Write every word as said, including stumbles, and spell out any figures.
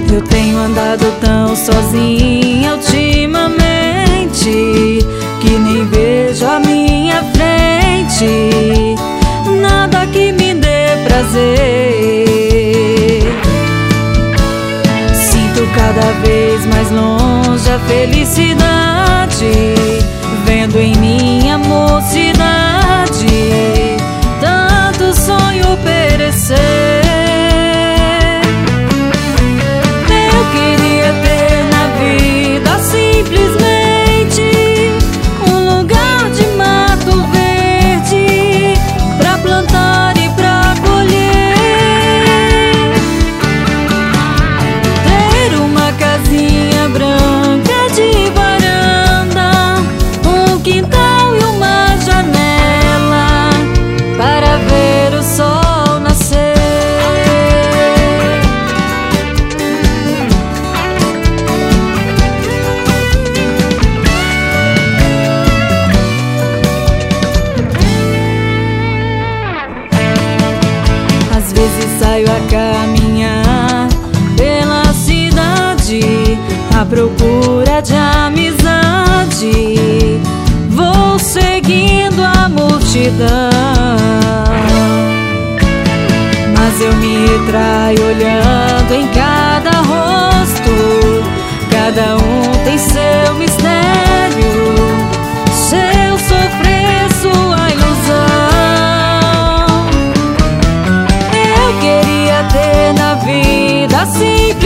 Eu tenho andado tão sozinha ultimamente que nem vejo a minha frente nada que me dê prazer. Sinto cada vez mais longe a felicidade, vendo em minha mocidade tanto sonho perecer. Às vezes saio a caminhar pela cidade à procura de amizade. Vou seguindo a multidão, mas eu me retraio olhando em cada rosto. Cada um tem seu mistério, seu sofrer, sua ilusão. Ter na vida assim